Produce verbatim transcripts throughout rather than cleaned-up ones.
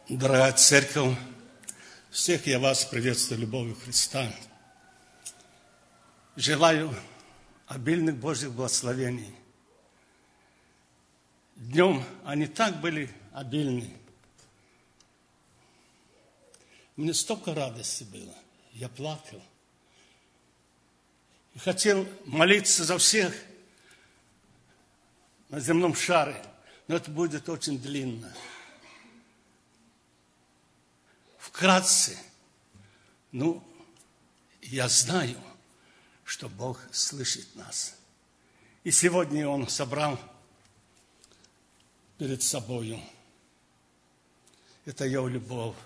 Дорогая Церковь, всех я вас приветствую любовью Христа. Желаю обильных Божьих благословений. Днем они так были обильны. Мне столько радости было. Я плакал. И хотел молиться за всех на земном шаре, но это будет очень длинно. Вкратце, ну, я знаю, что Бог слышит нас. И сегодня Он собрал перед собою. Это Его любовь,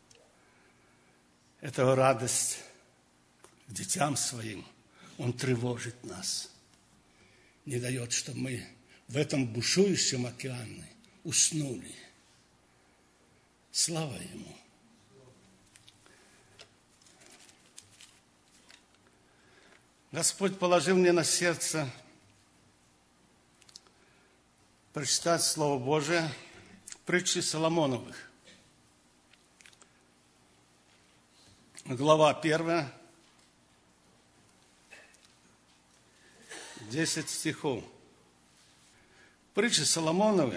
это Его радость к детям Своим. Он тревожит нас, не дает, чтобы мы в этом бушующем океане уснули. Слава Ему! Господь положил мне на сердце прочитать Слово Божие, притчи Соломоновых. Глава первая, десять стихов. Притчи Соломоновы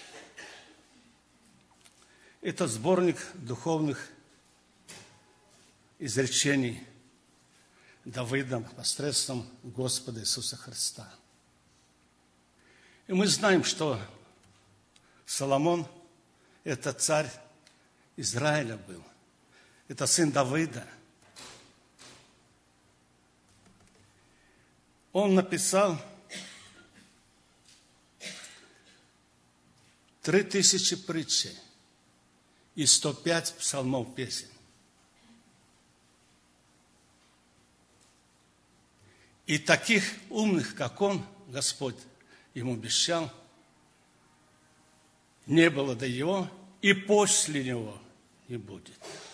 – это сборник духовных изречений Давидом посредством Господа Иисуса Христа. И мы знаем, что Соломон – это царь Израиля был. Это сын Давида. Он написал три тысячи притчей и сто пять псалмов песен. И таких умных, как он, Господь ему обещал, не было до его, и после него не будет.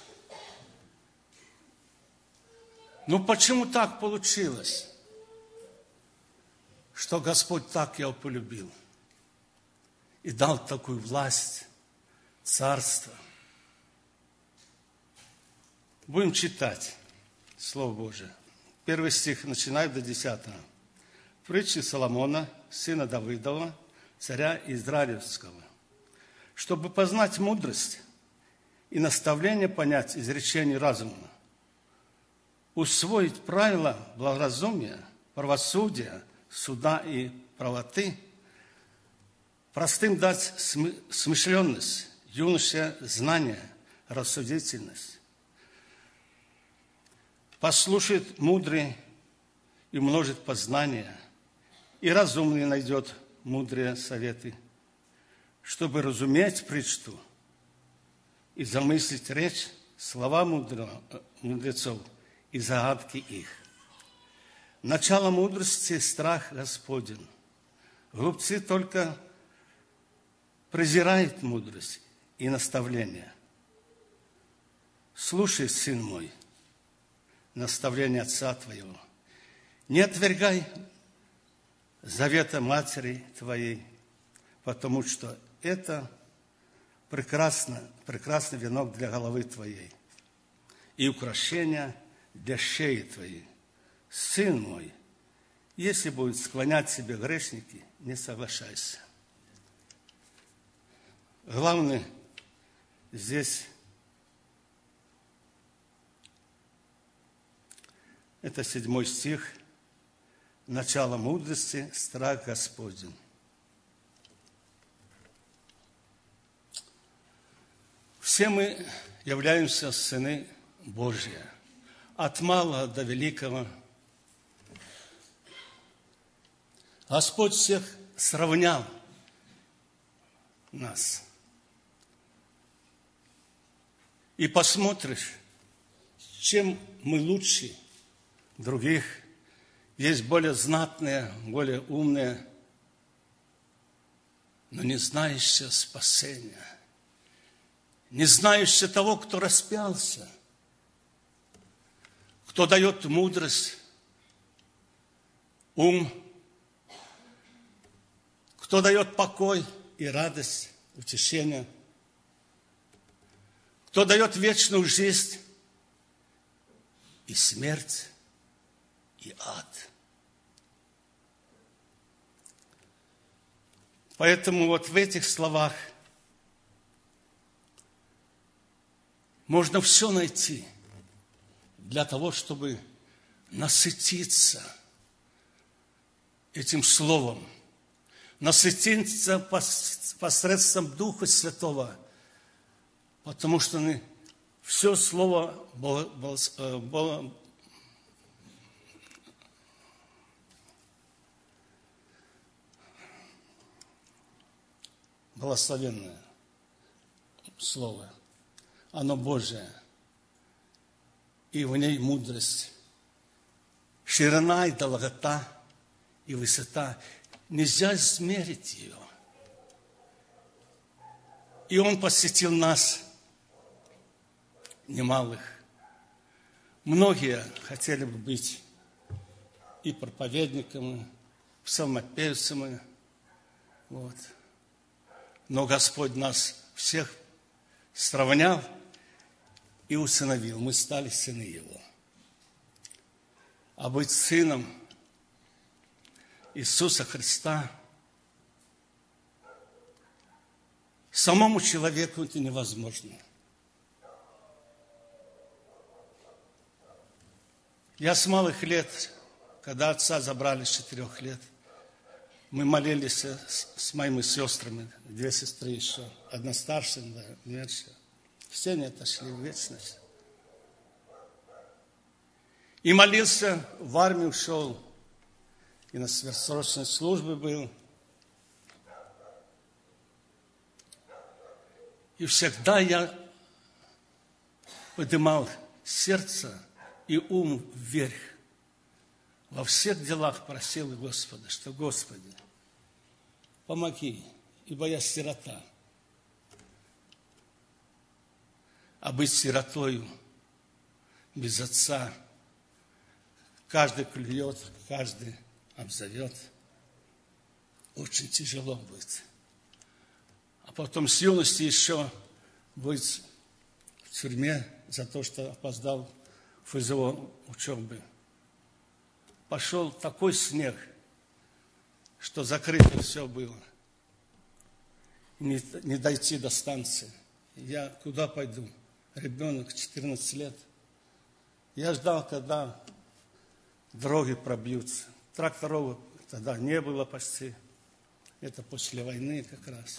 Ну, почему так получилось, что Господь так его полюбил и дал такую власть, царство? Будем читать Слово Божие. Первый стих, начинает до десятого. Притчи Соломона, сына Давидова, царя Израилевского, чтобы познать мудрость и наставление понять изречений разума, усвоить правила благоразумия, правосудия, суда и правоты, простым дать смышленность, юноше знание, рассудительность. Послушает мудрый и умножит познание, и разумный найдет мудрые советы, чтобы разуметь притчу и замыслить речь, слова мудрого, мудрецов и загадки их. Начало мудрости – страх Господень. Глупцы только презирают мудрость и наставление. Слушай, сын мой, наставление отца твоего. Не отвергай завета матери твоей, потому что это прекрасно, прекрасный венок для головы твоей и украшение для шеи твоей. Сын мой, если будут склонять себе грешники, не соглашайся. Главное здесь это седьмой стих. Начало мудрости – страх Господень. Все мы являемся сыны Божьи. От малого до великого. Господь всех сравнял нас. И посмотришь, чем мы лучше других. Есть более знатные, более умные, но не знающие спасения, не знающие того, кто распялся, кто дает мудрость, ум, кто дает покой и радость, утешение. кто дает вечную жизнь и смерть, и ад. Поэтому вот в этих словах можно все найти для того, чтобы насытиться этим словом, насытиться посредством Духа Святого, потому что все слово было, было, благословенное слово, оно Божие, и в ней мудрость, ширина и долгота, и высота. Нельзя измерить ее. И Он посетил нас, немалых. Многие хотели бы быть и проповедниками, псалмопевцами. Вот. Но Господь нас всех сравнял и усыновил. Мы стали сыны Его. А быть сыном Иисуса Христа самому человеку это невозможно. Я с малых лет, когда отца забрали с четырех лет, мы молились с, с моими сестрами, две сестры еще, одна старшая, да, младшая. Все они отошли в вечность. И молился, в армию ушел, и на сверхсрочной службе был. И всегда я поднимал сердце и ум вверх. Во всех делах просил Господа, что, Господи, помоги, ибо я сирота. А быть сиротою без отца, каждый клюет, каждый обзовет, очень тяжело будет. А потом с юности еще быть в тюрьме за то, что опоздал в ФЗО учебы. Пошел такой снег, что закрыто все было. Не, не дойти до станции. Я куда пойду? Ребенок, четырнадцать лет. Я ждал, когда дороги пробьются. Тракторов тогда не было почти. Это после войны как раз.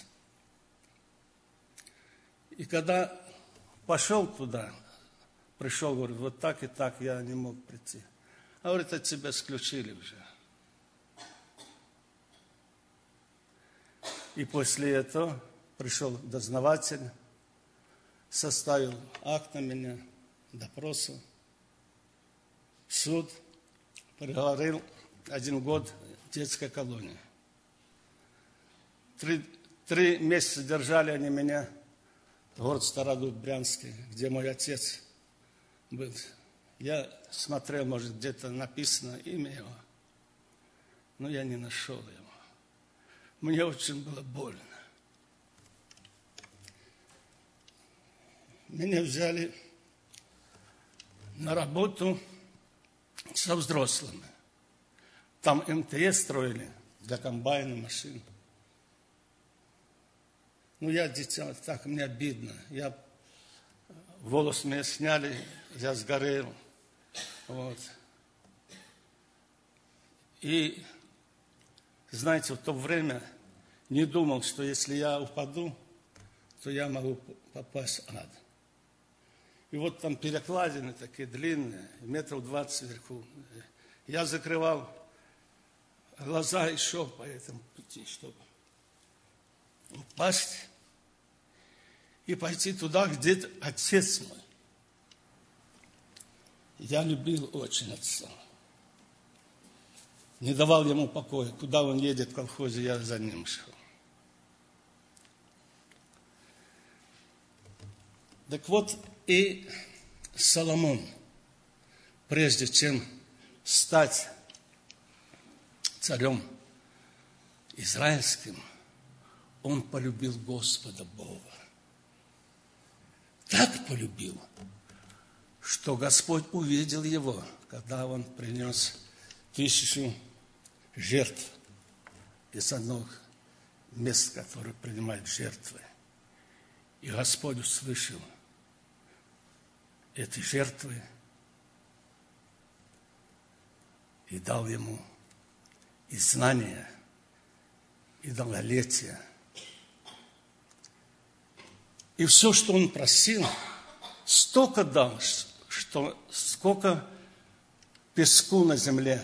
И когда пошел туда, пришел, говорит, вот так и так я не мог прийти. А говорит, от тебя исключили уже. И после этого пришел дознаватель, составил акт на меня, допросу. Суд приговорил один год в детской колонии. Три, три месяца держали они меня в город Стародуб, Брянский, где мой отец был. Я смотрел, может, где-то написано имя его, но я не нашел его. Мне очень было больно. Меня взяли на работу со взрослыми. Там эм тэ эс строили для комбайна, машин. Ну, я дитя, так мне обидно. Я, волос меня сняли, я сгорел. Вот. И, знаете, в то время не думал, что если я упаду, то я могу попасть в ад. И вот там перекладины такие длинные, метров двадцать вверху. Я закрывал глаза и шел по этому пути, чтобы упасть и пойти туда, где отец мой. Я любил очень отца. Не давал ему покоя. Куда он едет в колхозе, я за ним шел. Так вот, и Соломон, прежде чем стать царем израильским, он полюбил Господа Бога. так полюбил, что Господь увидел его, когда он принес тысячу жертв из одного места, которое принимает жертвы. И Господь услышал эти жертвы и дал ему и знания, и долголетие. И все, что он просил, столько дал, что сколько песку на земле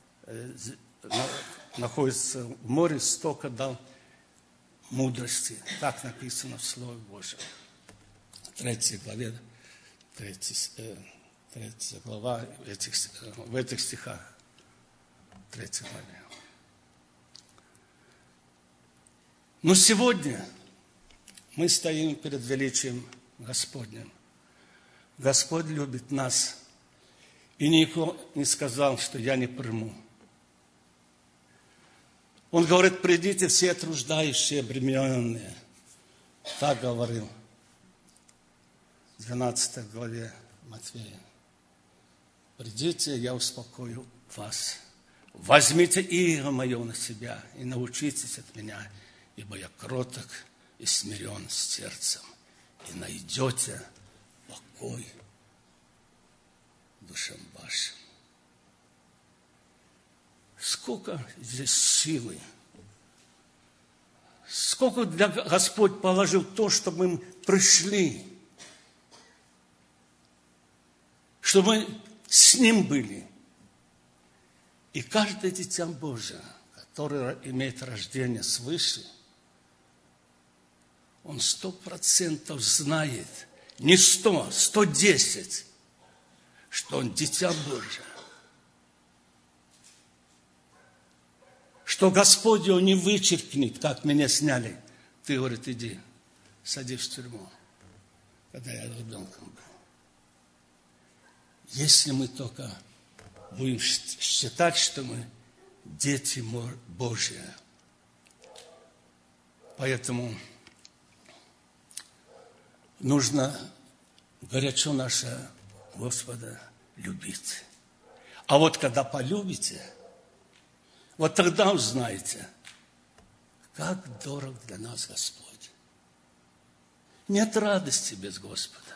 находится в море, столько дал мудрости. Так написано в Слове Божьем. В третьей главе, третья, третья глава в этих, в этих стихах. В третьей главе. Но сегодня мы стоим перед величием Господним. Господь любит нас. И никто не сказал, что я не приму. Он говорит, придите все труждающие, обремененные. Так говорил в двенадцатой главе Матфея. Придите, я успокою вас. Возьмите иго мое на себя и научитесь от меня, ибо я кроток и смирен сердцем, и найдете покой душам вашим. Сколько здесь силы, сколько для Господь положил то, чтобы мы пришли, чтобы мы с Ним были. И каждое дитя Божие, которое имеет рождение свыше, он сто процентов знает, не сто, сто десять, что он дитя Божие. Что Господь его не вычеркнет, как меня сняли. Ты, говорит, иди, садись в тюрьму, когда я ребенком был. Если мы только будем считать, что мы дети Божьи. Поэтому нужно горячо наше Господа любить. А вот когда полюбите, вот тогда узнаете, как дорог для нас Господь. Нет радости без Господа.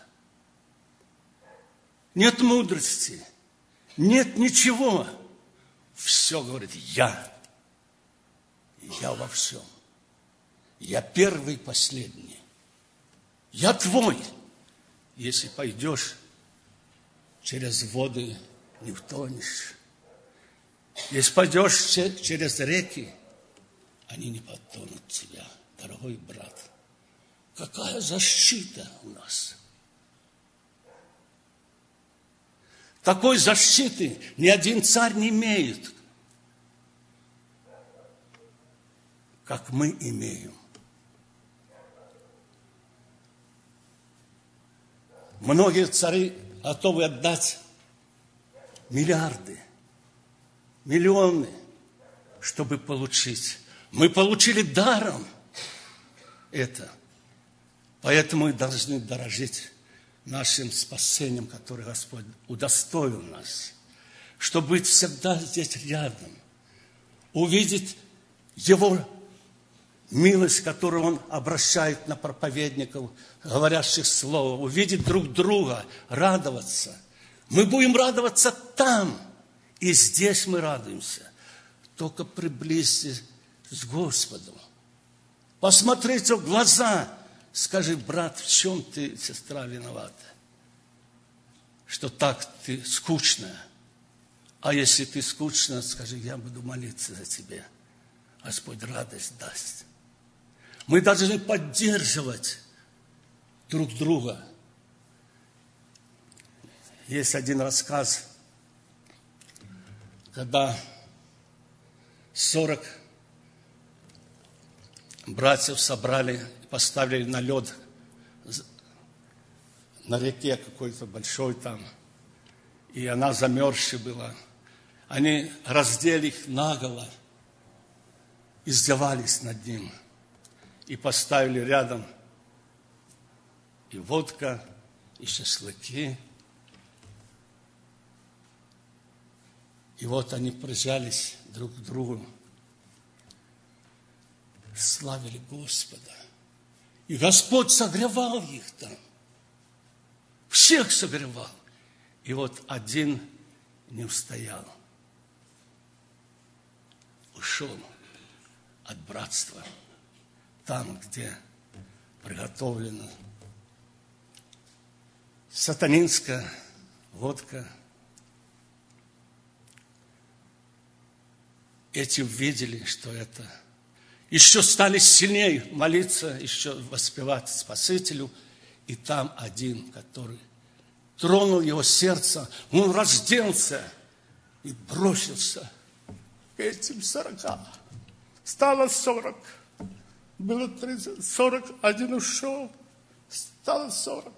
Нет мудрости. Нет ничего. Все, говорит, я. Я во всем. Я первый и последний. Я твой. Если пойдешь через воды, не утонешь. Если пойдешь через реки, они не потонут тебя, дорогой брат. Какая защита у нас. Такой защиты ни один царь не имеет, как мы имеем. Многие цари готовы отдать миллиарды, миллионы, чтобы получить. Мы получили даром это. Поэтому мы должны дорожить нашим спасением, которое Господь удостоил нас, чтобы быть всегда здесь рядом, увидеть Его милость, которую Он обращает на проповедников, говорящих Слово, увидеть друг друга, радоваться. Мы будем радоваться там, и здесь мы радуемся. Только приблизьтесь с Господом. Посмотрите в глаза. Скажи, брат, в чем ты, сестра, виновата? Что так ты скучная. А если ты скучная, скажи, я буду молиться за тебя. Господь радость даст. Мы должны поддерживать друг друга. Есть один рассказ, когда сорок братьев собрали, поставили на лед на реке какой-то большой там, и она замерзшая была. Они раздели их наголо, издевались над ним и поставили рядом и водка, и шашлыки. И вот они прижались друг к другу, славили Господа. И Господь согревал их там. Всех согревал. И вот один не устоял. Ушел от братства. Там, где приготовлена сатанинская водка. Эти увидели, что это. Еще стали сильнее молиться, еще воспевать Спасителю. И там один, который тронул его сердце, он разделся и бросился к этим сорока. Стало сорок. Было тридцать, сорок, один ушел. Стало сорок.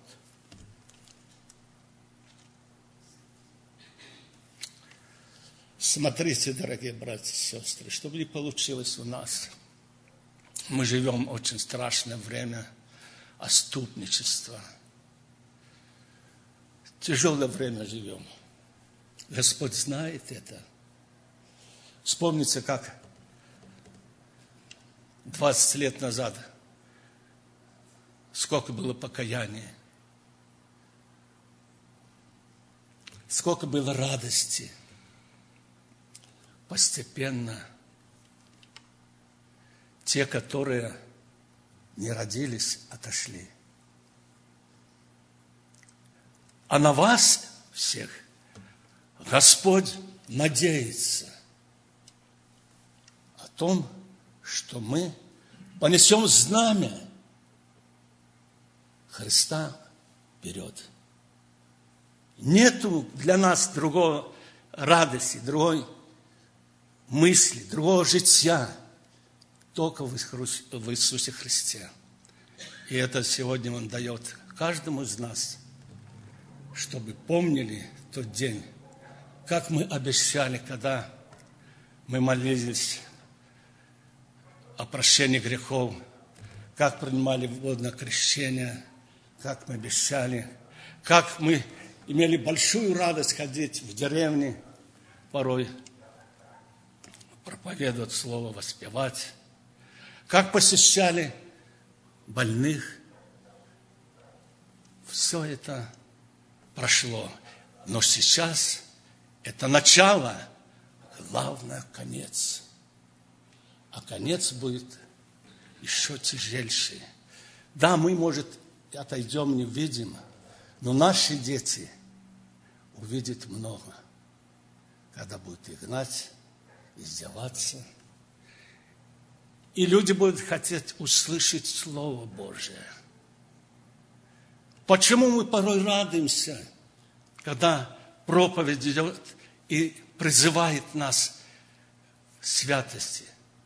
Смотрите, дорогие братья и сестры, чтобы не получилось у нас. Мы живем в очень страшное время отступничества. Тяжелое время живем. Господь знает это. Вспомните, как двадцать лет назад сколько было покаяния, сколько было радости. Постепенно те, которые не родились, отошли. А на вас всех Господь надеется о том, что мы понесем знамя Христа вперед. Нету для нас другого радости, другой мысли, другого жития, только в Иисусе Христе. И это сегодня Он дает каждому из нас, чтобы помнили тот день, как мы обещали, когда мы молились о прощении грехов, как принимали водное крещение, как мы обещали, как мы имели большую радость ходить в деревне, порой проповедовать Слово, воспевать, как посещали больных. Все это прошло. Но сейчас это начало, главное – конец. А конец будет еще тяжельший. Да, мы, может, отойдем, не видим, но наши дети увидят много, когда будут их гнать, издеваться. И люди будут хотеть услышать Слово Божие. Почему мы порой радуемся, когда проповедь идет и призывает нас к святости?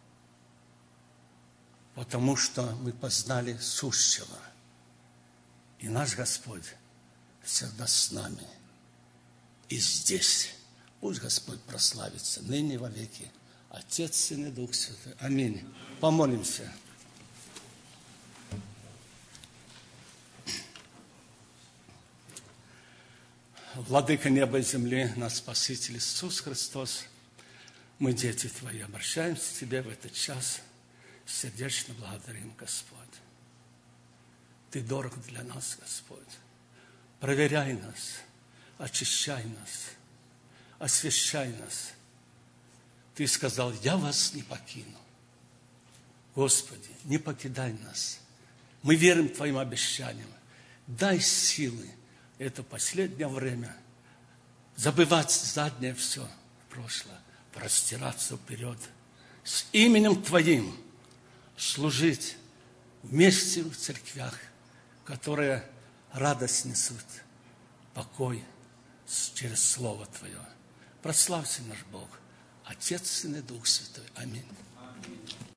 Потому что мы познали сущего. И наш Господь всегда с нами. И здесь пусть Господь прославится ныне во веки. Отец, Сын и Дух Святой. Аминь. Помолимся. Владыка неба и земли, наш Спаситель Иисус Христос, мы, дети Твои, обращаемся к Тебе в этот час. Сердечно благодарим, Господь. Ты дорог для нас, Господь. Проверяй нас, очищай нас, освящай нас. Ты сказал, я вас не покину. Господи, не покидай нас. Мы верим Твоим обещаниям. Дай силы это последнее время забывать заднее все прошлое, простираться вперед, с именем Твоим служить вместе в церквях, которые радость несут, покой через Слово Твое. Прославься наш Бог, Отец, Сын и Дух Святой. Аминь.